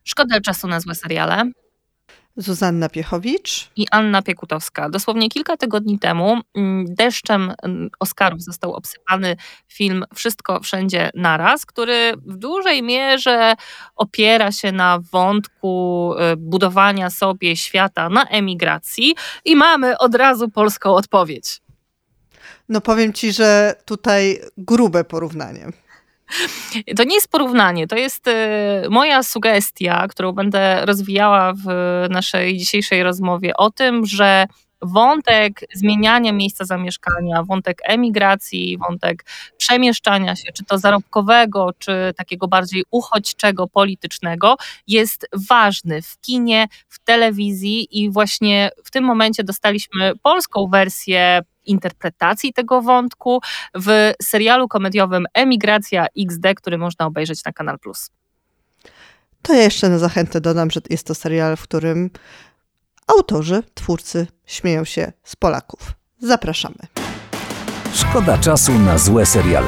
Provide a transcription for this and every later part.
Szkoda czasu na złe seriale. Zuzanna Piechowicz i Anna Piekutowska. Dosłownie kilka tygodni temu deszczem Oscarów został obsypany film Wszystko wszędzie naraz, który w dużej mierze opiera się na wątku budowania sobie świata na emigracji i mamy od razu polską odpowiedź. No powiem ci, że tutaj grube porównanie. To nie jest porównanie, to jest moja sugestia, którą będę rozwijała w naszej dzisiejszej rozmowie o tym, że wątek zmieniania miejsca zamieszkania, wątek emigracji, wątek przemieszczania się, czy to zarobkowego, czy takiego bardziej uchodźczego, politycznego, jest ważny w kinie, w telewizji i właśnie w tym momencie dostaliśmy polską wersję interpretacji tego wątku w serialu komediowym Emigracja XD, który można obejrzeć na Kanal Plus. To ja jeszcze na zachętę dodam, że jest to serial, w którym autorzy, twórcy śmieją się z Polaków. Zapraszamy. Szkoda czasu na złe seriale.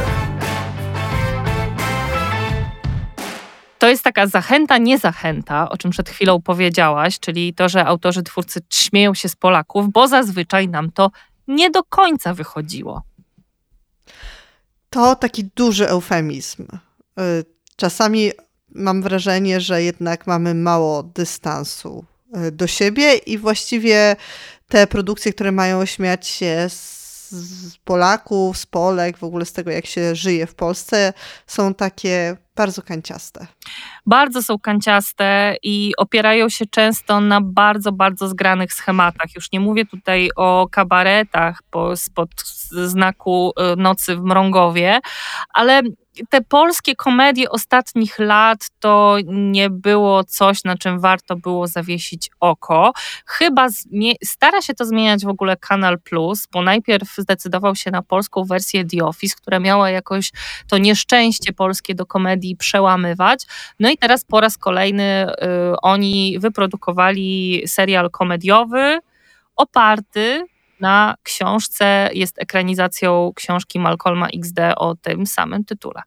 To jest taka zachęta, nie zachęta, o czym przed chwilą powiedziałaś, czyli to, że autorzy, twórcy śmieją się z Polaków, bo zazwyczaj nam to nie do końca wychodziło. To taki duży eufemizm. Czasami mam wrażenie, że jednak mamy mało dystansu do siebie i właściwie te produkcje, które mają śmiać się z Polaków, z Polek, w ogóle z tego, jak się żyje w Polsce, są takie bardzo kanciaste. Bardzo są kanciaste i opierają się często na bardzo, bardzo zgranych schematach. Już nie mówię tutaj o kabaretach spod znaku Nocy w Mrągowie, ale te polskie komedie ostatnich lat to nie było coś, na czym warto było zawiesić oko. Chyba stara się to zmieniać w ogóle Kanal Plus, bo najpierw zdecydował się na polską wersję The Office, która miała jakoś to nieszczęście polskie do komedii przełamywać. No i teraz po raz kolejny oni wyprodukowali serial komediowy oparty na książce, jest ekranizacją książki Malcolma XD o tym samym tytule.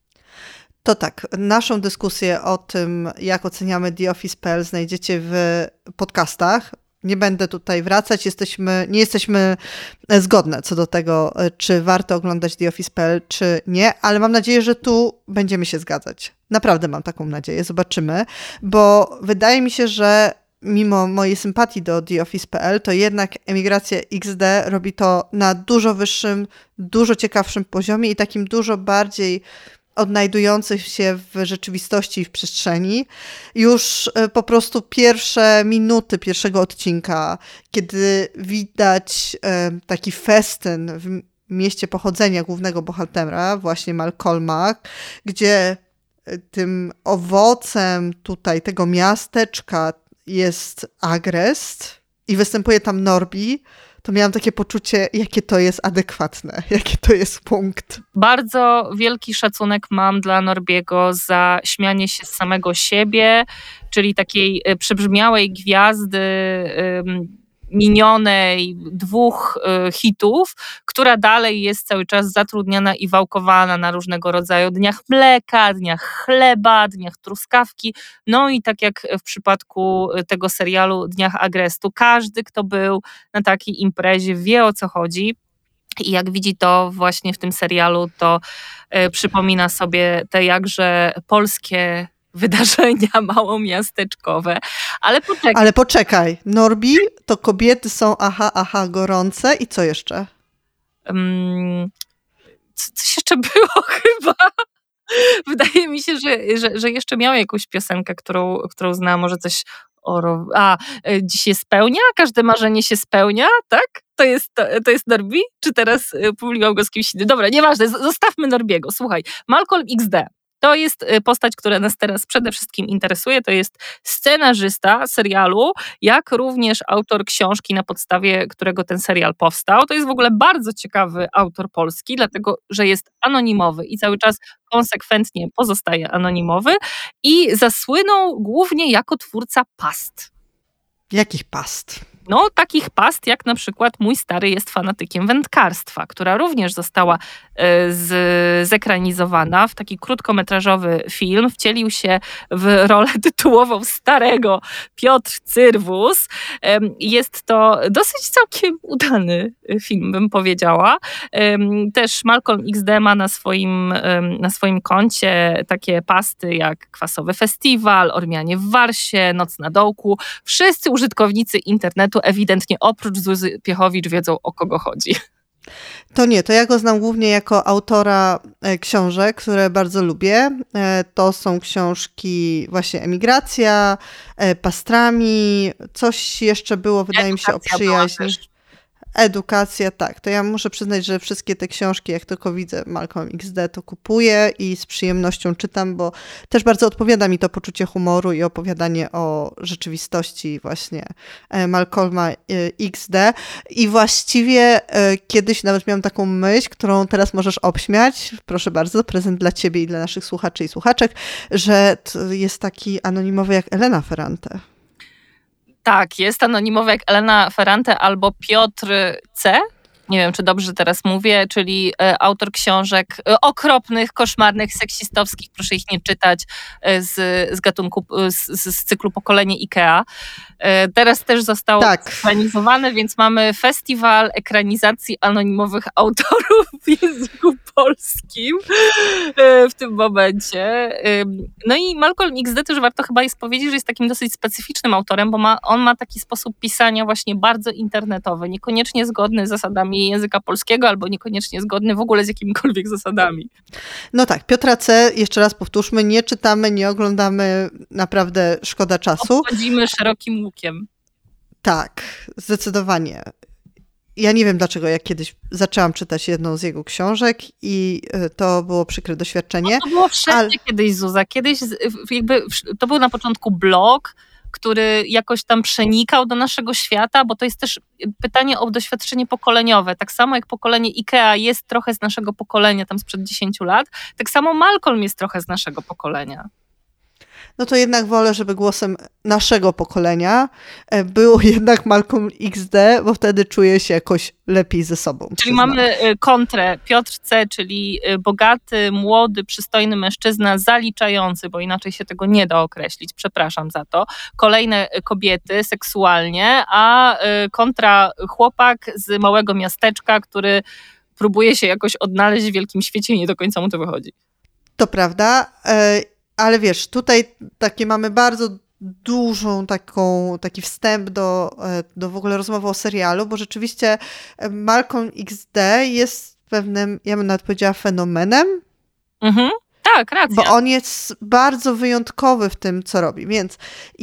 To tak, naszą dyskusję o tym, jak oceniamy The Office.pl znajdziecie w podcastach. Nie będę tutaj wracać, nie jesteśmy zgodne co do tego, czy warto oglądać The Office.pl, czy nie, ale mam nadzieję, że tu będziemy się zgadzać. Naprawdę mam taką nadzieję, zobaczymy, bo wydaje mi się, że mimo mojej sympatii do The Office.pl, to jednak Emigracja XD robi to na dużo wyższym, dużo ciekawszym poziomie i takim dużo bardziej odnajdujących się w rzeczywistości i w przestrzeni. Już po prostu pierwsze minuty pierwszego odcinka, kiedy widać taki festyn w mieście pochodzenia głównego bohatera, właśnie Malcolma, gdzie tym owocem tutaj tego miasteczka jest Agrest i występuje tam Norbi, to miałam takie poczucie, jakie to jest adekwatne, jaki to jest punkt. Bardzo wielki szacunek mam dla Norbiego za śmianie się z samego siebie, czyli takiej przebrzmiałej gwiazdy minionej 2 hitów, która dalej jest cały czas zatrudniana i wałkowana na różnego rodzaju dniach mleka, dniach chleba, dniach truskawki. No i tak jak w przypadku tego serialu Dniach Agrestu, każdy, kto był na takiej imprezie, wie, o co chodzi. I jak widzi to właśnie w tym serialu, to przypomina sobie te jakże polskie wydarzenia małomiasteczkowe. Ale poczekaj. Norbi, to kobiety są gorące i co jeszcze? Coś jeszcze było chyba. Wydaje mi się, że jeszcze miał jakąś piosenkę, którą zna, może coś dziś się spełnia? Każde marzenie się spełnia, tak? To jest Norbi? Czy teraz pomyliłam go z kimś innym? Dobra, nieważne, zostawmy Norbiego. Słuchaj, Malcolm XD. To jest postać, która nas teraz przede wszystkim interesuje. To jest scenarzysta serialu, jak również autor książki, na podstawie którego ten serial powstał. To jest w ogóle bardzo ciekawy autor polski, dlatego że jest anonimowy i cały czas konsekwentnie pozostaje anonimowy i zasłynął głównie jako twórca past. Jakich past? takich past jak na przykład Mój stary jest fanatykiem wędkarstwa, która również została zekranizowana w taki krótkometrażowy film. Wcielił się w rolę tytułową starego Piotr Cyrwus. Jest to dosyć całkiem udany film, bym powiedziała. Też Malcolm XD ma na swoim koncie takie pasty jak Kwasowy Festiwal, Ormianie w Warsie, Noc na dołku. Wszyscy użytkownicy internetu ewidentnie oprócz Zuzy Piechowicz wiedzą, o kogo chodzi. To ja go znam głównie jako autora książek, które bardzo lubię. To są książki właśnie Emigracja, Pastrami, coś jeszcze było, wydaje mi się, o przyjaźni. Edukacja, tak. To ja muszę przyznać, że wszystkie te książki, jak tylko widzę Malcolm XD, to kupuję i z przyjemnością czytam, bo też bardzo odpowiada mi to poczucie humoru i opowiadanie o rzeczywistości właśnie Malcolma XD. I właściwie kiedyś nawet miałam taką myśl, którą teraz możesz obśmiać, proszę bardzo, prezent dla ciebie i dla naszych słuchaczy i słuchaczek, że jest taki anonimowy jak Elena Ferrante. Tak, jest anonimowy jak Elena Ferrante albo Piotr C. Nie wiem, czy dobrze teraz mówię, czyli autor książek okropnych, koszmarnych, seksistowskich, proszę ich nie czytać, z gatunku, z cyklu Pokolenie IKEA. Teraz też zostało zekranizowane, więc mamy festiwal ekranizacji anonimowych autorów w języku polskim w tym momencie. No i Malcolm XD też warto chyba jest powiedzieć, że jest takim dosyć specyficznym autorem, bo on ma taki sposób pisania właśnie bardzo internetowy, niekoniecznie zgodny z zasadami języka polskiego, albo niekoniecznie zgodny w ogóle z jakimikolwiek zasadami. No tak, Piotra C., jeszcze raz powtórzmy, nie czytamy, nie oglądamy, naprawdę szkoda czasu. Obchodzimy szerokim łukiem. Tak, zdecydowanie. Ja nie wiem dlaczego, jak kiedyś zaczęłam czytać jedną z jego książek i to było przykre doświadczenie. To było wszędzie kiedyś, Zuza. Kiedyś jakby to był na początku blog, który jakoś tam przenikał do naszego świata, bo to jest też pytanie o doświadczenie pokoleniowe. Tak samo jak pokolenie IKEA jest trochę z naszego pokolenia, tam sprzed 10 lat, tak samo Malcolm jest trochę z naszego pokolenia. No to jednak wolę, żeby głosem naszego pokolenia było jednak Malcolm XD, bo wtedy czuję się jakoś lepiej ze sobą. Czyli mamy kontrę Piotr C., czyli bogaty, młody, przystojny mężczyzna, zaliczający, bo inaczej się tego nie da określić, przepraszam za to, kolejne kobiety seksualnie, a kontra chłopak z małego miasteczka, który próbuje się jakoś odnaleźć w wielkim świecie i nie do końca mu to wychodzi. To prawda. Ale wiesz, tutaj mamy bardzo taki wstęp do w ogóle rozmowy o serialu, bo rzeczywiście Malcolm XD jest pewnym, ja bym nawet powiedziała, fenomenem. Mhm. Tak, racja. Bo on jest bardzo wyjątkowy w tym, co robi. Więc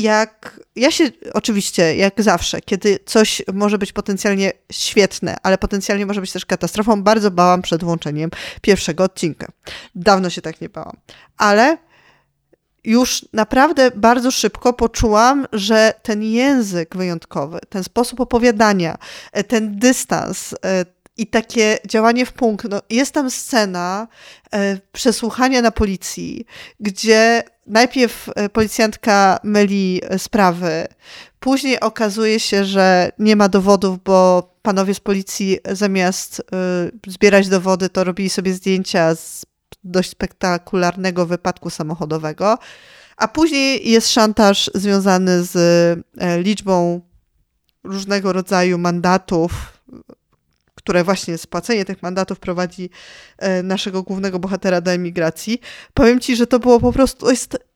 oczywiście, jak zawsze, kiedy coś może być potencjalnie świetne, ale potencjalnie może być też katastrofą, bardzo bałam przed włączeniem pierwszego odcinka. Dawno się tak nie bałam. Ale już naprawdę bardzo szybko poczułam, że ten język wyjątkowy, ten sposób opowiadania, ten dystans i takie działanie w punkt. Jest tam scena przesłuchania na policji, gdzie najpierw policjantka myli sprawy, później okazuje się, że nie ma dowodów, bo panowie z policji zamiast zbierać dowody, to robili sobie zdjęcia z dość spektakularnego wypadku samochodowego, a później jest szantaż związany z liczbą różnego rodzaju mandatów, które właśnie spłacenie tych mandatów prowadzi naszego głównego bohatera do emigracji. Powiem ci, że to było po prostu,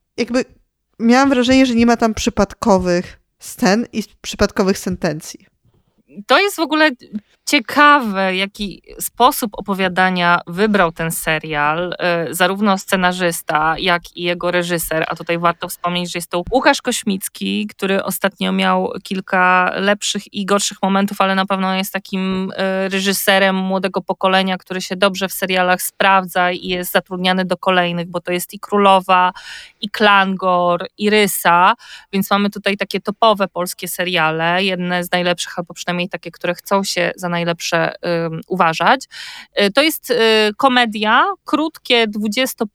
miałam wrażenie, że nie ma tam przypadkowych scen i przypadkowych sentencji. To jest w ogóle ciekawe, jaki sposób opowiadania wybrał ten serial, zarówno scenarzysta, jak i jego reżyser, a tutaj warto wspomnieć, że jest to Łukasz Kośmicki, który ostatnio miał kilka lepszych i gorszych momentów, ale na pewno jest takim reżyserem młodego pokolenia, który się dobrze w serialach sprawdza i jest zatrudniany do kolejnych, bo to jest i Królowa, i Klangor, i Rysa, więc mamy tutaj takie topowe polskie seriale, jedne z najlepszych, albo przynajmniej takie, które chcą się za najlepsze uważać. To jest komedia, krótkie,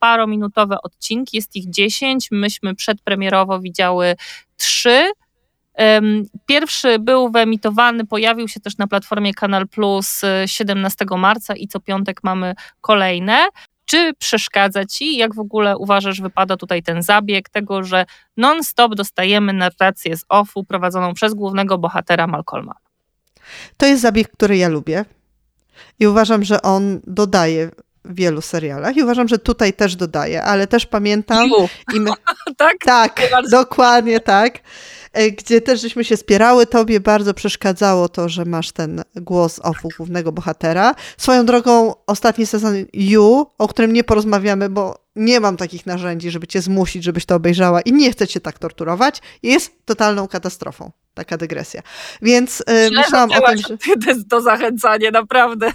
20-parominutowe odcinki, jest ich 10, myśmy przedpremierowo widziały 3, Pierwszy był wyemitowany, pojawił się też na platformie Kanal Plus 17 marca i co piątek mamy kolejne. Czy przeszkadza ci, jak w ogóle uważasz, wypada tutaj ten zabieg tego, że non-stop dostajemy narrację z OFF-u prowadzoną przez głównego bohatera Malcolma? To jest zabieg, który ja lubię i uważam, że on dodaje w wielu serialach i uważam, że tutaj też dodaje, ale też pamiętam... Tak? Tak, dokładnie tak. Gdzie też żeśmy się spierały, tobie bardzo przeszkadzało to, że masz ten głos OFF-u głównego bohatera. Swoją drogą ostatni sezon You, o którym nie porozmawiamy, bo nie mam takich narzędzi, żeby cię zmusić, żebyś to obejrzała i nie chcę cię tak torturować, jest totalną katastrofą. Taka dygresja. Więc myślałam o tym, że... To jest to zachęcanie, naprawdę.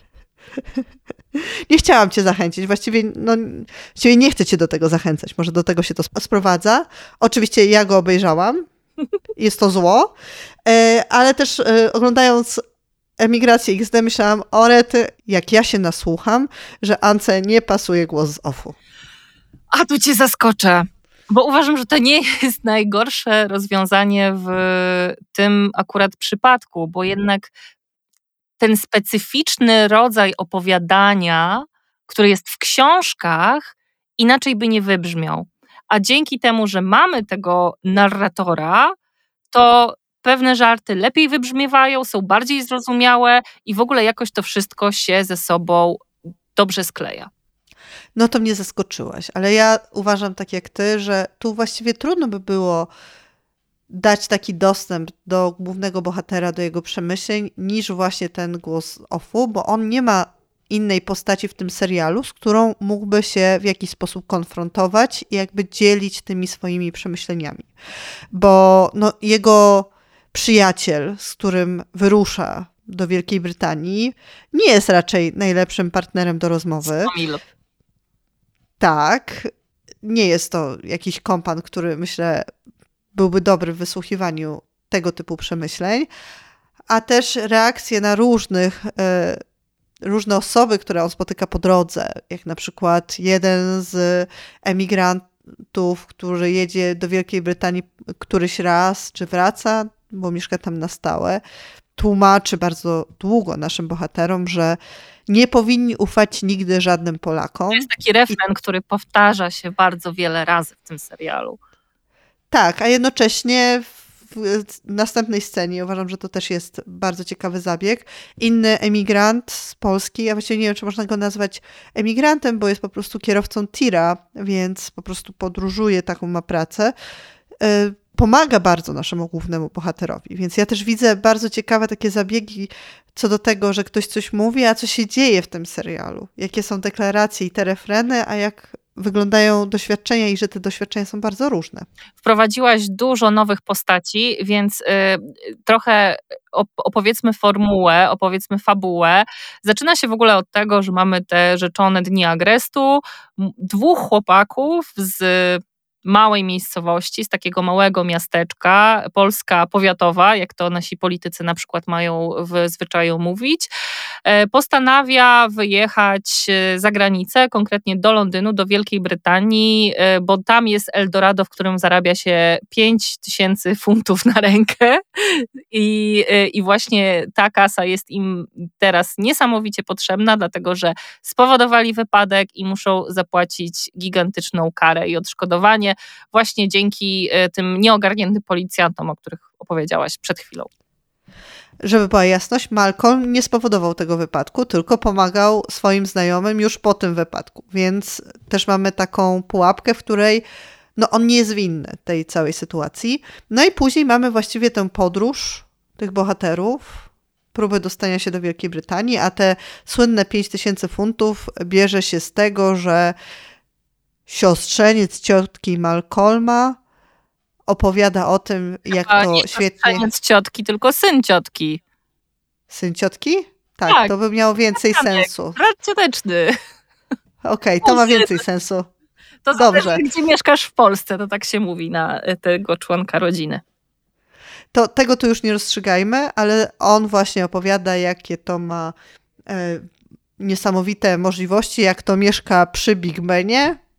Nie chciałam cię zachęcić, właściwie nie chcę cię do tego zachęcać, może do tego się to sprowadza. Oczywiście ja go obejrzałam, jest to zło, ale też oglądając Emigrację XD myślałam, o rety, jak ja się nasłucham, że Ance nie pasuje głos z OFF-u. A tu cię zaskoczę, bo uważam, że to nie jest najgorsze rozwiązanie w tym akurat przypadku, bo jednak ten specyficzny rodzaj opowiadania, który jest w książkach, inaczej by nie wybrzmiał. A dzięki temu, że mamy tego narratora, to pewne żarty lepiej wybrzmiewają, są bardziej zrozumiałe i w ogóle jakoś to wszystko się ze sobą dobrze skleja. No to mnie zaskoczyłaś, ale ja uważam tak jak ty, że tu właściwie trudno by było dać taki dostęp do głównego bohatera, do jego przemyśleń, niż właśnie ten głos OFF-u, bo on nie ma innej postaci w tym serialu, z którą mógłby się w jakiś sposób konfrontować i jakby dzielić tymi swoimi przemyśleniami. Bo jego przyjaciel, z którym wyrusza do Wielkiej Brytanii, nie jest raczej najlepszym partnerem do rozmowy. Tak, nie jest to jakiś kompan, który myślę byłby dobry w wysłuchiwaniu tego typu przemyśleń, a też reakcje na różne osoby, które on spotyka po drodze, jak na przykład jeden z emigrantów, który jedzie do Wielkiej Brytanii któryś raz, czy wraca, bo mieszka tam na stałe, tłumaczy bardzo długo naszym bohaterom, że nie powinni ufać nigdy żadnym Polakom. To jest taki refren, który powtarza się bardzo wiele razy w tym serialu. Tak, a jednocześnie w następnej scenie, uważam, że to też jest bardzo ciekawy zabieg, inny emigrant z Polski, ja właściwie nie wiem, czy można go nazwać emigrantem, bo jest po prostu kierowcą tira, więc po prostu podróżuje, taką ma pracę, pomaga bardzo naszemu głównemu bohaterowi. Więc ja też widzę bardzo ciekawe takie zabiegi co do tego, że ktoś coś mówi, a co się dzieje w tym serialu. Jakie są deklaracje i te refreny, a jak wyglądają doświadczenia i że te doświadczenia są bardzo różne. Wprowadziłaś dużo nowych postaci, więc trochę opowiedzmy formułę, opowiedzmy fabułę. Zaczyna się w ogóle od tego, że mamy te rzeczone dni agrestu, 2 chłopaków z małej miejscowości, z takiego małego miasteczka, Polska powiatowa, jak to nasi politycy na przykład mają w zwyczaju mówić, postanawia wyjechać za granicę, konkretnie do Londynu, do Wielkiej Brytanii, bo tam jest Eldorado, w którym zarabia się 5000 funtów na rękę i właśnie ta kasa jest im teraz niesamowicie potrzebna, dlatego że spowodowali wypadek i muszą zapłacić gigantyczną karę i odszkodowanie właśnie dzięki tym nieogarniętym policjantom, o których opowiedziałaś przed chwilą. Żeby była jasność, Malcolm nie spowodował tego wypadku, tylko pomagał swoim znajomym już po tym wypadku, więc też mamy taką pułapkę, w której on nie jest winny tej całej sytuacji. No i później mamy właściwie tę podróż tych bohaterów, próbę dostania się do Wielkiej Brytanii, a te słynne 5000 funtów bierze się z tego, że siostrzeniec ciotki Malcolma opowiada o tym, jak to nie świetnie... siostrzeniec ciotki, tylko syn ciotki. Syn ciotki? Tak, to by miało więcej sensu. Brat cioteczny. Okej, to ma więcej sensu. To dobrze. Zależy, gdzie mieszkasz w Polsce, to tak się mówi na tego członka rodziny. To tego tu już nie rozstrzygajmy, ale on właśnie opowiada, jakie to ma niesamowite możliwości, jak to mieszka przy Big Benie.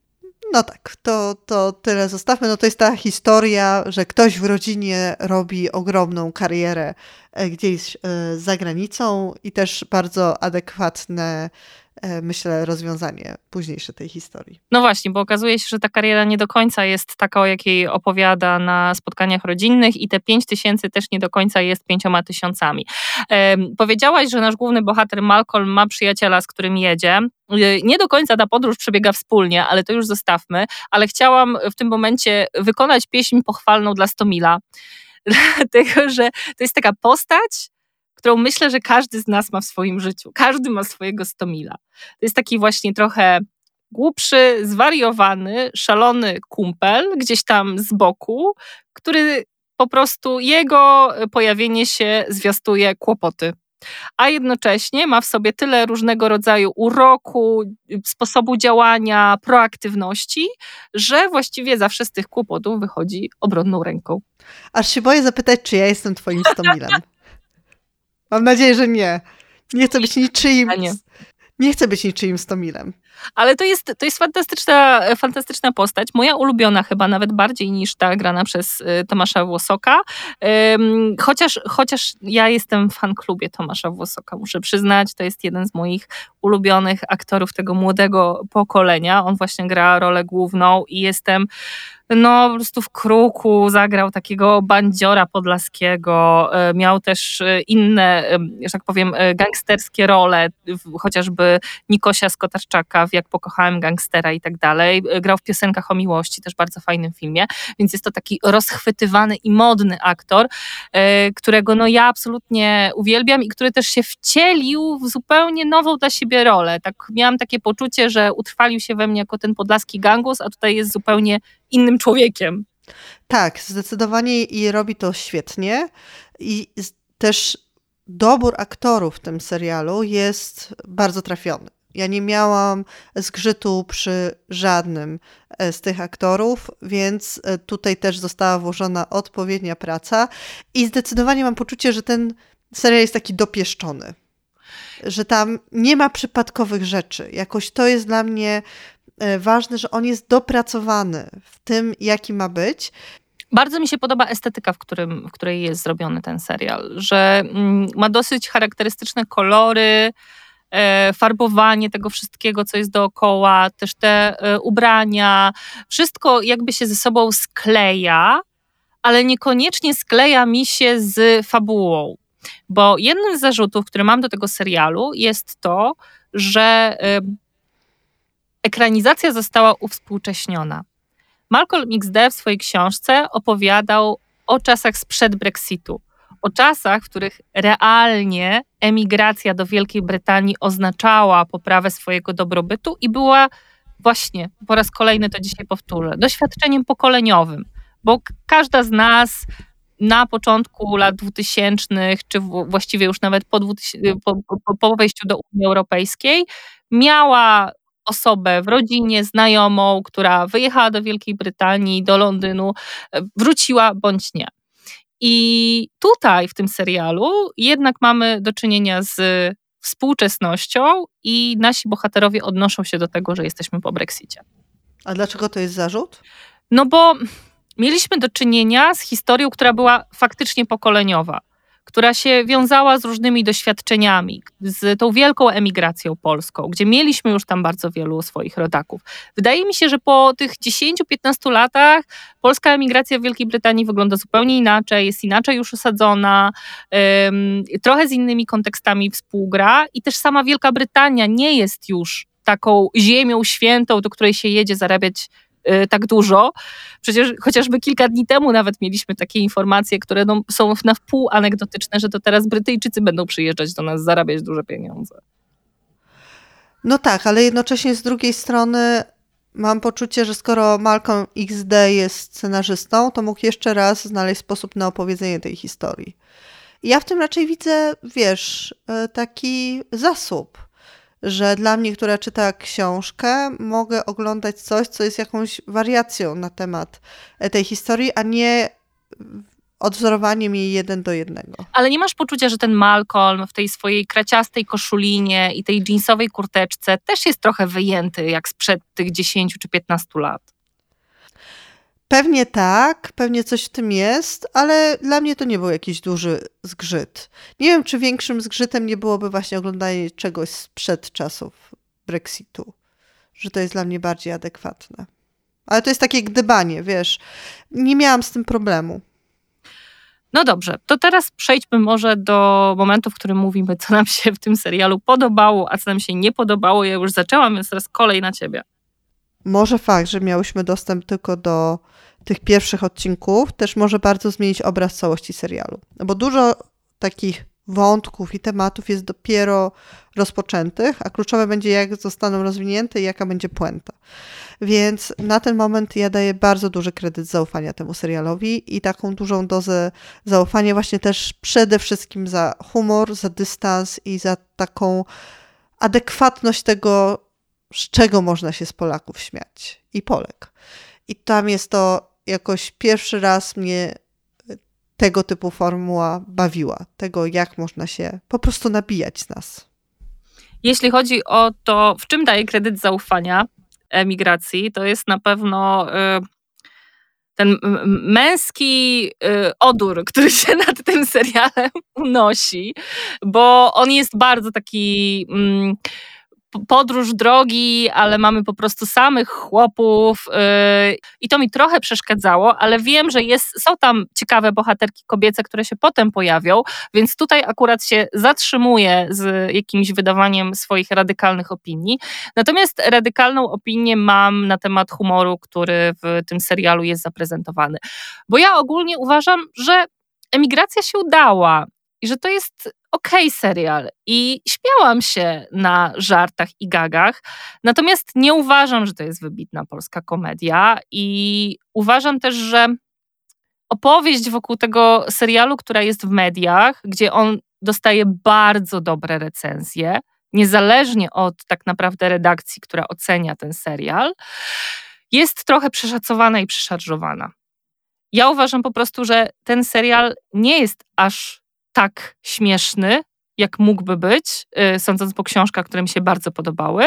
No tak, to tyle zostawmy. No to jest ta historia, że ktoś w rodzinie robi ogromną karierę gdzieś za granicą i też bardzo adekwatne, myślę, rozwiązanie późniejsze tej historii. No właśnie, bo okazuje się, że ta kariera nie do końca jest taka, o jakiej opowiada na spotkaniach rodzinnych i te 5000 też nie do końca jest 5000. Powiedziałaś, że nasz główny bohater Malcolm ma przyjaciela, z którym jedzie. Nie do końca ta podróż przebiega wspólnie, ale to już zostawmy. Ale chciałam w tym momencie wykonać pieśń pochwalną dla Stomila. Dlatego, że to jest taka postać, którą myślę, że każdy z nas ma w swoim życiu. Każdy ma swojego Stomila. To jest taki właśnie trochę głupszy, zwariowany, szalony kumpel gdzieś tam z boku, który po prostu jego pojawienie się zwiastuje kłopoty. A jednocześnie ma w sobie tyle różnego rodzaju uroku, sposobu działania, proaktywności, że właściwie zawsze z tych kłopotów wychodzi obronną ręką. Aż się boję zapytać, czy ja jestem twoim Stomilem. Mam nadzieję, że nie. Nie chcę być niczyim. Nie chcę być niczyim Stomilem. Ale to jest fantastyczna postać. Moja ulubiona chyba nawet bardziej niż ta grana przez Tomasza Włosoka. Chociaż ja jestem w fanklubie Tomasza Włosoka, muszę przyznać. To jest jeden z moich ulubionych aktorów tego młodego pokolenia. On właśnie gra rolę główną i jestem po prostu w Kruku zagrał takiego bandziora podlaskiego, miał też inne, że tak powiem, gangsterskie role, chociażby Nikosia z Kotarczaka w Jak pokochałem gangstera i tak dalej. Grał w Piosenkach o miłości, też bardzo fajnym filmie, więc jest to taki rozchwytywany i modny aktor, którego ja absolutnie uwielbiam i który też się wcielił w zupełnie nową dla siebie rolę. Tak, miałam takie poczucie, że utrwalił się we mnie jako ten podlaski gangus, a tutaj jest zupełnie innym człowiekiem. Tak, zdecydowanie i robi to świetnie. I też dobór aktorów w tym serialu jest bardzo trafiony. Ja nie miałam zgrzytu przy żadnym z tych aktorów, więc tutaj też została włożona odpowiednia praca i zdecydowanie mam poczucie, że ten serial jest taki dopieszczony. Że tam nie ma przypadkowych rzeczy. Jakoś to jest dla mnie ważne, że on jest dopracowany w tym, jaki ma być. Bardzo mi się podoba estetyka, w której jest zrobiony ten serial, że ma dosyć charakterystyczne kolory, farbowanie tego wszystkiego, co jest dookoła, też te ubrania, wszystko jakby się ze sobą skleja, ale niekoniecznie skleja mi się z fabułą. Bo jednym z zarzutów, które mam do tego serialu jest to, że ekranizacja została uwspółcześniona. Malcolm XD w swojej książce opowiadał o czasach sprzed Brexitu. O czasach, w których realnie emigracja do Wielkiej Brytanii oznaczała poprawę swojego dobrobytu i była właśnie, po raz kolejny to dzisiaj powtórzę, doświadczeniem pokoleniowym. Bo każda z nas na początku lat 2000, czy właściwie już nawet po wejściu do Unii Europejskiej, miała osobę w rodzinie, znajomą, która wyjechała do Wielkiej Brytanii, do Londynu, wróciła bądź nie. I tutaj w tym serialu jednak mamy do czynienia z współczesnością i nasi bohaterowie odnoszą się do tego, że jesteśmy po Brexicie. A dlaczego to jest zarzut? No bo mieliśmy do czynienia z historią, która była faktycznie pokoleniowa, która się wiązała z różnymi doświadczeniami, z tą wielką emigracją polską, gdzie mieliśmy już tam bardzo wielu swoich rodaków. Wydaje mi się, że po tych 10-15 latach polska emigracja w Wielkiej Brytanii wygląda zupełnie inaczej, jest inaczej już osadzona, trochę z innymi kontekstami współgra i też sama Wielka Brytania nie jest już taką ziemią świętą, do której się jedzie zarabiać tak dużo. Przecież chociażby kilka dni temu nawet mieliśmy takie informacje, które są na wpół anegdotyczne, że to teraz Brytyjczycy będą przyjeżdżać do nas zarabiać duże pieniądze. No tak, ale jednocześnie z drugiej strony mam poczucie, że skoro Malcolm XD jest scenarzystą, to mógł jeszcze raz znaleźć sposób na opowiedzenie tej historii. I ja w tym raczej widzę, taki zasób, że dla mnie, która czyta książkę, mogę oglądać coś, co jest jakąś wariacją na temat tej historii, a nie odwzorowaniem jej 1:1. Ale nie masz poczucia, że ten Malcolm w tej swojej kraciastej koszulinie i tej jeansowej kurteczce też jest trochę wyjęty jak sprzed tych 10 czy 15 lat? Pewnie tak, pewnie coś w tym jest, ale dla mnie to nie był jakiś duży zgrzyt. Nie wiem, czy większym zgrzytem nie byłoby właśnie oglądanie czegoś sprzed czasów Brexitu, że to jest dla mnie bardziej adekwatne. Ale to jest takie gdybanie, wiesz, nie miałam z tym problemu. No dobrze, to teraz przejdźmy może do momentu, w którym mówimy, co nam się w tym serialu podobało, a co nam się nie podobało. Ja już zaczęłam, więc teraz kolej na ciebie. Może fakt, że miałyśmy dostęp tylko do tych pierwszych odcinków, też może bardzo zmienić obraz całości serialu. Bo dużo takich wątków i tematów jest dopiero rozpoczętych, a kluczowe będzie, jak zostaną rozwinięte i jaka będzie puenta. Więc na ten moment ja daję bardzo duży kredyt zaufania temu serialowi i taką dużą dozę zaufania właśnie też przede wszystkim za humor, za dystans i za taką adekwatność tego, z czego można się z Polaków śmiać i Polek. I tam jest to jakoś pierwszy raz mnie tego typu formuła bawiła. Tego, jak można się po prostu nabijać z nas. Jeśli chodzi o to, w czym daję kredyt zaufania emigracji, to jest na pewno ten męski odór, który się nad tym serialem unosi, bo on jest bardzo taki podróż drogi, ale mamy po prostu samych chłopów i to mi trochę przeszkadzało, ale wiem, że są tam ciekawe bohaterki kobiece, które się potem pojawią, więc tutaj akurat się zatrzymuję z jakimś wydawaniem swoich radykalnych opinii. Natomiast radykalną opinię mam na temat humoru, który w tym serialu jest zaprezentowany. Bo ja ogólnie uważam, że emigracja się udała i że to jest okej serial i śmiałam się na żartach i gagach, natomiast nie uważam, że to jest wybitna polska komedia i uważam też, że opowieść wokół tego serialu, która jest w mediach, gdzie on dostaje bardzo dobre recenzje, niezależnie od tak naprawdę redakcji, która ocenia ten serial, jest trochę przeszacowana i przeszarżowana. Ja uważam po prostu, że ten serial nie jest aż tak śmieszny, jak mógłby być, sądząc po książkach, które mi się bardzo podobały.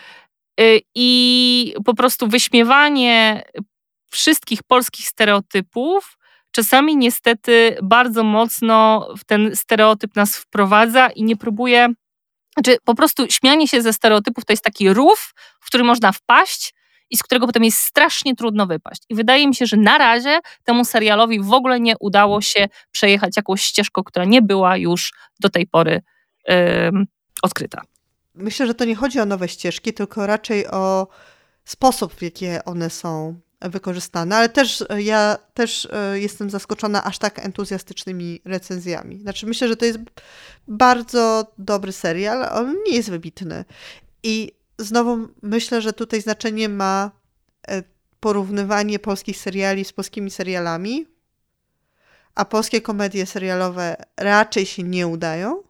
I po prostu wyśmiewanie wszystkich polskich stereotypów czasami niestety bardzo mocno w ten stereotyp nas wprowadza i nie próbuje, znaczy po prostu śmianie się ze stereotypów to jest taki rów, w który można wpaść i z którego potem jest strasznie trudno wypaść. I wydaje mi się, że na razie temu serialowi w ogóle nie udało się przejechać jakąś ścieżką, która nie była już do tej pory odkryta. Myślę, że to nie chodzi o nowe ścieżki, tylko raczej o sposób, w jaki one są wykorzystane, ale ja też jestem zaskoczona aż tak entuzjastycznymi recenzjami. Znaczy myślę, że to jest bardzo dobry serial, on nie jest wybitny. I znowu myślę, że tutaj znaczenie ma porównywanie polskich seriali z polskimi serialami, a polskie komedie serialowe raczej się nie udają.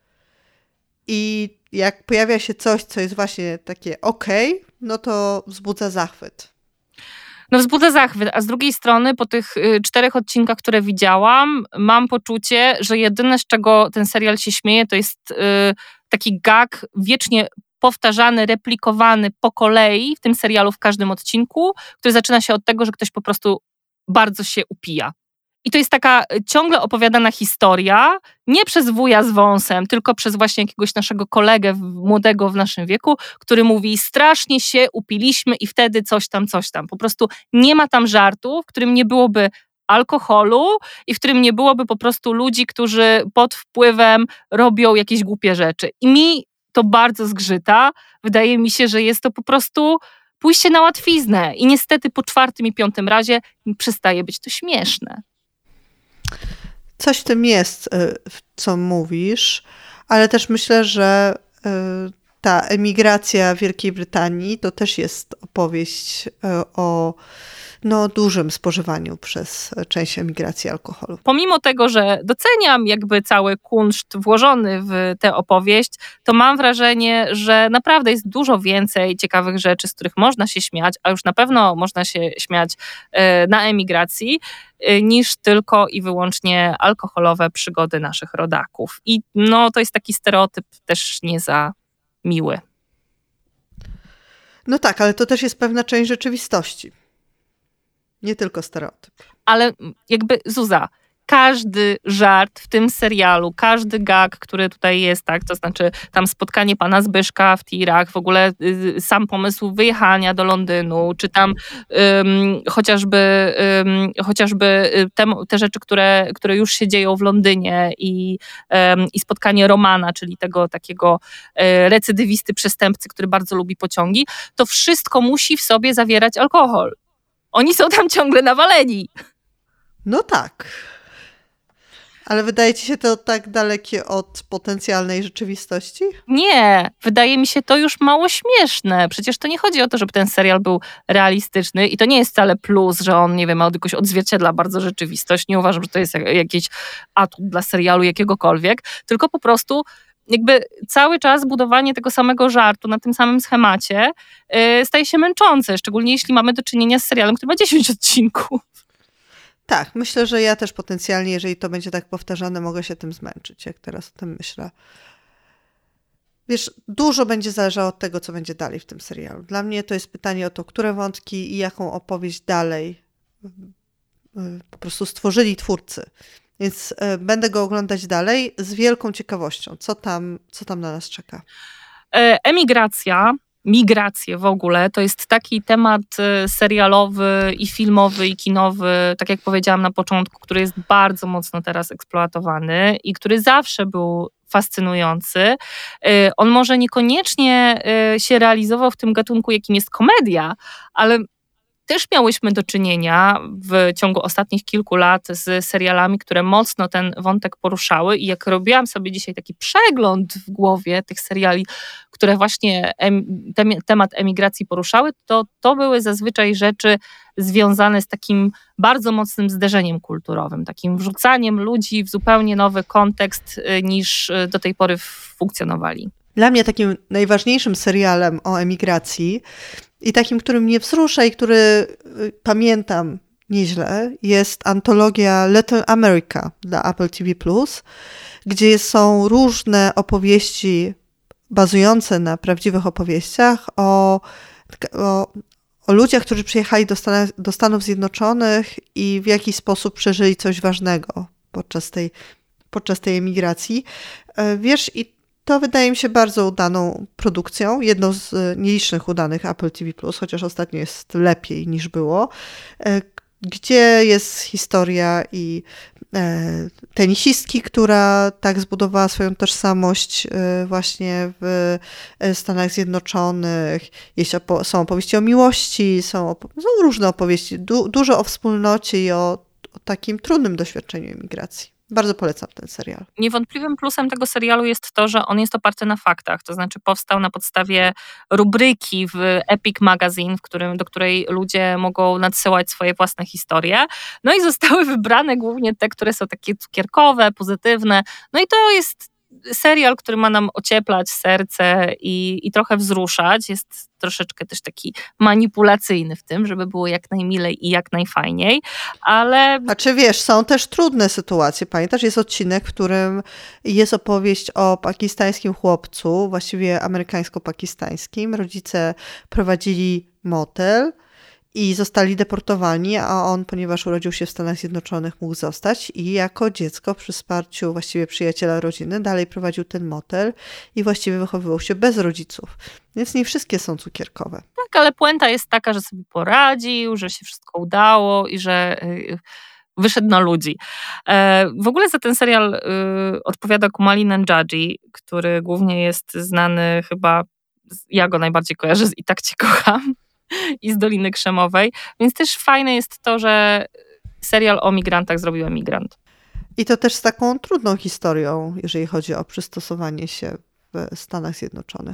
I jak pojawia się coś, co jest właśnie takie okej, no to wzbudza zachwyt. No wzbudza zachwyt, a z drugiej strony po tych 4 odcinkach, które widziałam, mam poczucie, że jedyne, z czego ten serial się śmieje, to jest taki gag wiecznie powtarzany, replikowany po kolei w tym serialu w każdym odcinku, który zaczyna się od tego, że ktoś po prostu bardzo się upija. I to jest taka ciągle opowiadana historia, nie przez wuja z wąsem, tylko przez właśnie jakiegoś naszego kolegę młodego w naszym wieku, który mówi, strasznie się upiliśmy i wtedy coś tam. Po prostu nie ma tam żartu, w którym nie byłoby alkoholu i w którym nie byłoby po prostu ludzi, którzy pod wpływem robią jakieś głupie rzeczy. I mi to bardzo zgrzyta. Wydaje mi się, że jest to po prostu pójście na łatwiznę i niestety po 4. i 5. razie przestaje być to śmieszne. Coś w tym jest, co mówisz, ale też myślę, że ta emigracja Wielkiej Brytanii to też jest opowieść o dużym spożywaniu przez część emigracji alkoholu. Pomimo tego, że doceniam jakby cały kunszt włożony w tę opowieść, to mam wrażenie, że naprawdę jest dużo więcej ciekawych rzeczy, z których można się śmiać, a już na pewno można się śmiać na emigracji, niż tylko i wyłącznie alkoholowe przygody naszych rodaków. I to jest taki stereotyp też nie za miły. No tak, ale to też jest pewna część rzeczywistości. Nie tylko stereotyp. Ale jakby Zuza, każdy żart w tym serialu, każdy gag, który tutaj jest, tak, to znaczy tam spotkanie pana Zbyszka w tirach, w ogóle sam pomysł wyjechania do Londynu, czy tam chociażby te rzeczy, które już się dzieją w Londynie i spotkanie Romana, czyli tego takiego recydywisty, przestępcy, który bardzo lubi pociągi, to wszystko musi w sobie zawierać alkohol. Oni są tam ciągle nawaleni. No tak. Ale wydaje ci się to tak dalekie od potencjalnej rzeczywistości? Nie, wydaje mi się to już mało śmieszne. Przecież to nie chodzi o to, żeby ten serial był realistyczny i to nie jest wcale plus, że on, nie wiem, jakoś odzwierciedla bardzo rzeczywistość. Nie uważam, że to jest jakiś atut dla serialu jakiegokolwiek, tylko po prostu jakby cały czas budowanie tego samego żartu na tym samym schemacie staje się męczące, szczególnie jeśli mamy do czynienia z serialem, który ma 10 odcinków. Tak, myślę, że ja też potencjalnie, jeżeli to będzie tak powtarzane, mogę się tym zmęczyć, jak teraz o tym myślę. Wiesz, dużo będzie zależało od tego, co będzie dalej w tym serialu. Dla mnie to jest pytanie o to, które wątki i jaką opowieść dalej po prostu stworzyli twórcy. Więc będę go oglądać dalej z wielką ciekawością. Co tam na nas czeka? Emigracja, migracje w ogóle, to jest taki temat serialowy i filmowy i kinowy, tak jak powiedziałam na początku, który jest bardzo mocno teraz eksploatowany i który zawsze był fascynujący. On może niekoniecznie się realizował w tym gatunku, jakim jest komedia, ale też miałyśmy do czynienia w ciągu ostatnich kilku lat z serialami, które mocno ten wątek poruszały i jak robiłam sobie dzisiaj taki przegląd w głowie tych seriali, które właśnie temat emigracji poruszały, to były zazwyczaj rzeczy związane z takim bardzo mocnym zderzeniem kulturowym, takim wrzucaniem ludzi w zupełnie nowy kontekst niż do tej pory funkcjonowali. Dla mnie takim najważniejszym serialem o emigracji i takim, który mnie wzrusza i który pamiętam nieźle, jest antologia Little America dla Apple TV+, gdzie są różne opowieści bazujące na prawdziwych opowieściach o ludziach, którzy przyjechali do Stanów Zjednoczonych i w jakiś sposób przeżyli coś ważnego podczas tej emigracji. Wiesz, i to wydaje mi się bardzo udaną produkcją, jedną z nielicznych udanych Apple TV+, chociaż ostatnio jest lepiej niż było, gdzie jest historia i tenisistki, która tak zbudowała swoją tożsamość właśnie w Stanach Zjednoczonych. Są opowieści o miłości, są różne opowieści, dużo o wspólnocie i o takim trudnym doświadczeniu emigracji. Bardzo polecam ten serial. Niewątpliwym plusem tego serialu jest to, że on jest oparty na faktach, to znaczy powstał na podstawie rubryki w Epic Magazine, do której ludzie mogą nadsyłać swoje własne historie. No i zostały wybrane głównie te, które są takie cukierkowe, pozytywne. No i to jest serial, który ma nam ocieplać serce i trochę wzruszać. Jest troszeczkę też taki manipulacyjny w tym, żeby było jak najmilej i jak najfajniej, ale... A czy wiesz, są też trudne sytuacje. Pamiętasz, jest odcinek, w którym jest opowieść o pakistańskim chłopcu, właściwie amerykańsko-pakistańskim. Rodzice prowadzili motel i zostali deportowani, a on, ponieważ urodził się w Stanach Zjednoczonych, mógł zostać i jako dziecko przy wsparciu właściwie przyjaciela rodziny dalej prowadził ten motel i właściwie wychowywał się bez rodziców. Więc nie wszystkie są cukierkowe. Tak, ale puenta jest taka, że sobie poradził, że się wszystko udało i że wyszedł na ludzi. W ogóle za ten serial odpowiada Kumail Nanjiani, który głównie jest znany chyba, ja go najbardziej kojarzę z I tak cię kocham i z Doliny Krzemowej, więc też fajne jest to, że serial o migrantach zrobił emigrant. I to też z taką trudną historią, jeżeli chodzi o przystosowanie się w Stanach Zjednoczonych.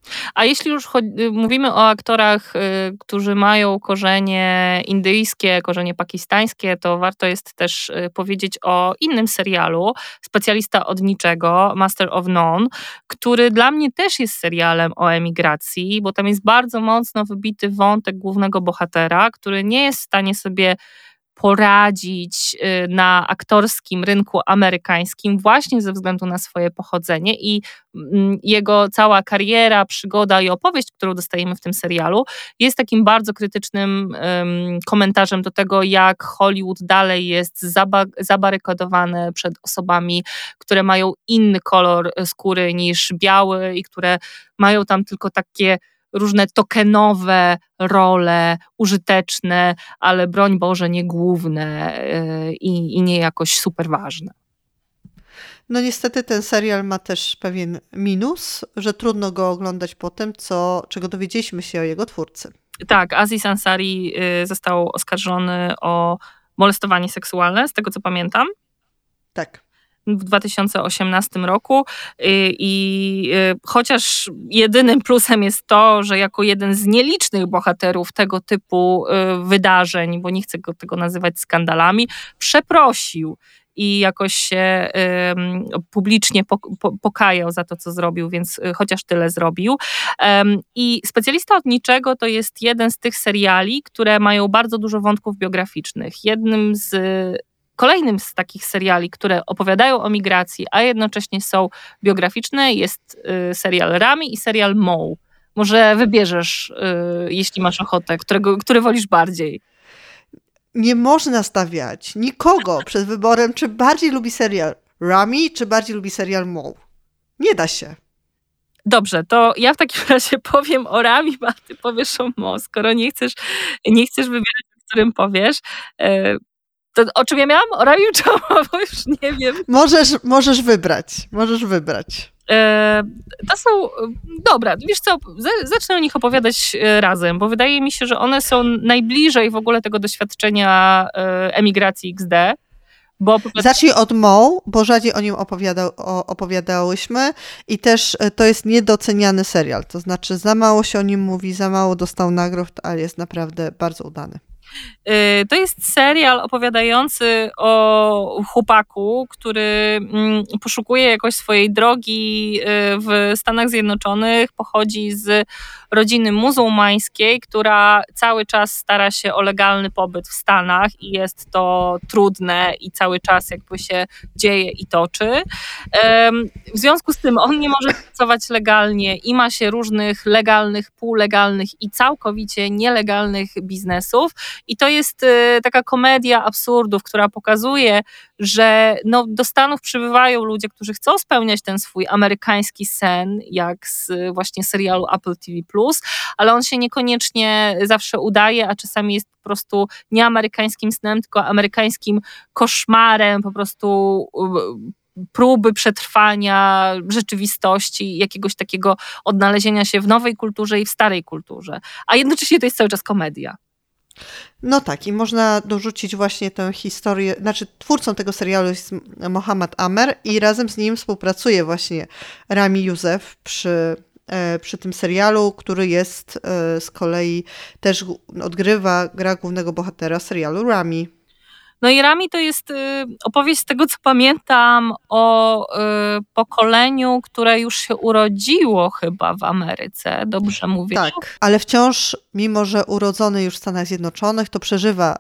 A jeśli już mówimy o aktorach, którzy mają korzenie indyjskie, korzenie pakistańskie, to warto jest też powiedzieć o innym serialu, Specjalista od niczego, Master of None, który dla mnie też jest serialem o emigracji, bo tam jest bardzo mocno wybity wątek głównego bohatera, który nie jest w stanie sobie poradzić na aktorskim rynku amerykańskim właśnie ze względu na swoje pochodzenie i jego cała kariera, przygoda i opowieść, którą dostajemy w tym serialu, jest takim bardzo krytycznym komentarzem do tego, jak Hollywood dalej jest zabarykadowane przed osobami, które mają inny kolor skóry niż biały i które mają tam tylko takie różne tokenowe role, użyteczne, ale broń Boże nie główne i nie jakoś super ważne. No niestety ten serial ma też pewien minus, że trudno go oglądać po tym, czego dowiedzieliśmy się o jego twórcy. Tak, Aziz Ansari został oskarżony o molestowanie seksualne, z tego co pamiętam. Tak. W 2018 roku i chociaż jedynym plusem jest to, że jako jeden z nielicznych bohaterów tego typu wydarzeń, bo nie chcę tego nazywać skandalami, przeprosił i jakoś się publicznie pokajał za to, co zrobił, więc chociaż tyle zrobił. I Specjalista od niczego to jest jeden z tych seriali, które mają bardzo dużo wątków biograficznych. Kolejnym z takich seriali, które opowiadają o migracji, a jednocześnie są biograficzne, jest serial Rami i serial Moe. Może wybierzesz, jeśli masz ochotę, który wolisz bardziej. Nie można stawiać nikogo przed wyborem, czy bardziej lubi serial Rami, czy bardziej lubi serial Moe. Nie da się. Dobrze, to ja w takim razie powiem o Rami, a ty powiesz o Moe. Skoro nie chcesz wybierać, o którym powiesz. To o czym ja miałam? O Ramiu czy o Moe? Bo już nie wiem. Możesz wybrać. To są... Dobra, wiesz co, zacznę o nich opowiadać razem, bo wydaje mi się, że one są najbliżej w ogóle tego doświadczenia emigracji XD. Zacznij od Moe, bo rzadziej o nim opowiadałyśmy i też to jest niedoceniany serial. To znaczy za mało się o nim mówi, za mało dostał nagród, ale jest naprawdę bardzo udany. To jest serial opowiadający o chłopaku, który poszukuje jakoś swojej drogi w Stanach Zjednoczonych, pochodzi z rodziny muzułmańskiej, która cały czas stara się o legalny pobyt w Stanach i jest to trudne i cały czas jakby się dzieje i toczy. W związku z tym on nie może pracować legalnie i ma się różnych legalnych, półlegalnych i całkowicie nielegalnych biznesów. I to jest taka komedia absurdów, która pokazuje, że do Stanów przybywają ludzie, którzy chcą spełniać ten swój amerykański sen, jak z właśnie serialu Apple TV+, ale on się niekoniecznie zawsze udaje, a czasami jest po prostu nie amerykańskim snem, tylko amerykańskim koszmarem, po prostu próby przetrwania rzeczywistości, jakiegoś takiego odnalezienia się w nowej kulturze i w starej kulturze. A jednocześnie to jest cały czas komedia. No tak, i można dorzucić właśnie tę historię, znaczy twórcą tego serialu jest Mohammad Amer i razem z nim współpracuje właśnie Rami Youssef przy tym serialu, który jest z kolei też gra głównego bohatera serialu Rami. No i Rami to jest opowieść z tego, co pamiętam, o pokoleniu, które już się urodziło chyba w Ameryce. Dobrze mówię? Tak, ale wciąż, mimo że urodzony już w Stanach Zjednoczonych, to przeżywa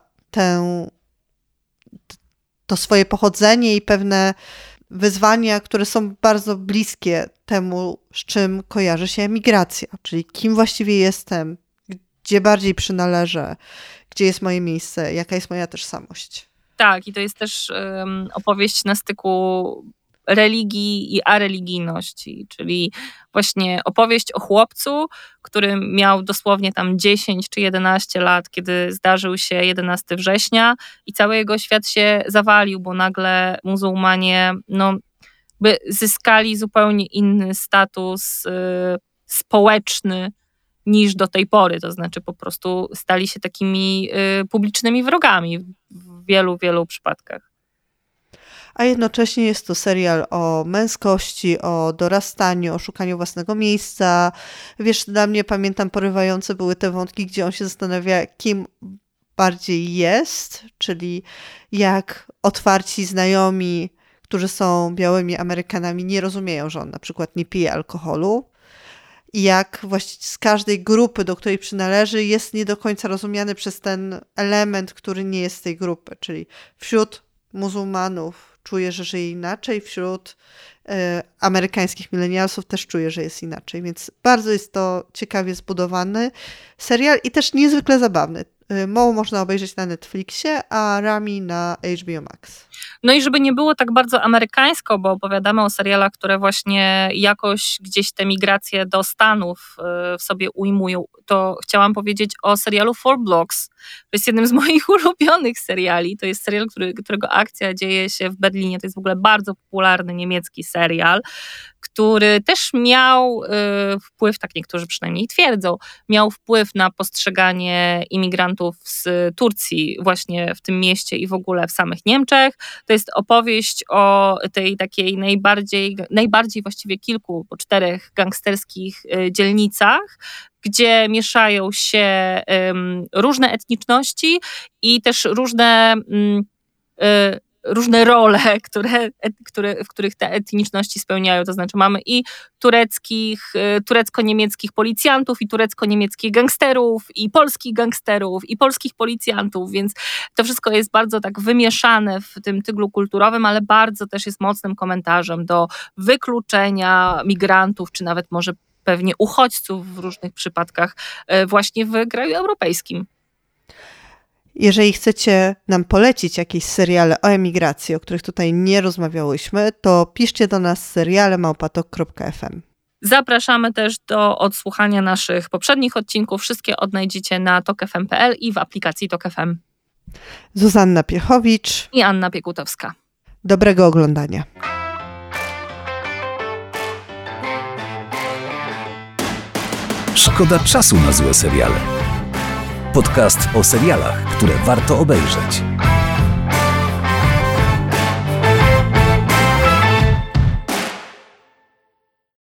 to swoje pochodzenie i pewne wyzwania, które są bardzo bliskie temu, z czym kojarzy się emigracja. Czyli kim właściwie jestem, gdzie bardziej przynależę, gdzie jest moje miejsce, jaka jest moja tożsamość. Tak, i to jest też opowieść na styku religii i areligijności, czyli właśnie opowieść o chłopcu, który miał dosłownie tam 10 czy 11 lat, kiedy zdarzył się 11 września i cały jego świat się zawalił, bo nagle muzułmanie by zyskali zupełnie inny status społeczny niż do tej pory, to znaczy po prostu stali się takimi publicznymi wrogami w wielu, wielu przypadkach. a jednocześnie jest to serial o męskości, o dorastaniu, o szukaniu własnego miejsca. Wiesz, dla mnie, pamiętam, porywające były te wątki, gdzie on się zastanawia, kim bardziej jest, czyli jak otwarci znajomi, którzy są białymi Amerykanami, nie rozumieją, że on na przykład nie pije alkoholu. I jak właściwie z każdej grupy, do której przynależy, jest nie do końca rozumiany przez ten element, który nie jest z tej grupy. Czyli wśród muzułmanów czuje, że żyje inaczej, wśród amerykańskich milenialsów też czuje, że jest inaczej. Więc bardzo jest to ciekawie zbudowany serial i też niezwykle zabawny. Mo można obejrzeć na Netflixie, a Rami na HBO Max. No i żeby nie było tak bardzo amerykańsko, bo opowiadamy o serialach, które właśnie jakoś gdzieś te migracje do Stanów w sobie ujmują, to chciałam powiedzieć o serialu 4 Blocks. To jest jednym z moich ulubionych seriali. To jest serial, którego akcja dzieje się w Berlinie. To jest w ogóle bardzo popularny niemiecki serial, który też miał wpływ, tak niektórzy przynajmniej twierdzą, miał wpływ na postrzeganie imigrantów z Turcji właśnie w tym mieście i w ogóle w samych Niemczech. To jest opowieść o tej takiej najbardziej właściwie kilku, po 4 gangsterskich dzielnicach, gdzie mieszają się różne etniczności i też różne role, w których te etniczności spełniają. To znaczy mamy i turecko-niemieckich policjantów, i turecko-niemieckich gangsterów, i polskich gangsterów, i polskich policjantów, więc to wszystko jest bardzo tak wymieszane w tym tyglu kulturowym, ale bardzo też jest mocnym komentarzem do wykluczenia migrantów, czy nawet może pewnie uchodźców w różnych przypadkach właśnie w kraju europejskim. Jeżeli chcecie nam polecić jakieś seriale o emigracji, o których tutaj nie rozmawiałyśmy, to piszcie do nas seriale@tok.fm. Zapraszamy też do odsłuchania naszych poprzednich odcinków. Wszystkie odnajdziecie na tokfm.pl i w aplikacji Tok FM. Zuzanna Piechowicz I Anna Piekutowska. Dobrego oglądania. Szkoda czasu na złe seriale. Podcast o serialach, które warto obejrzeć.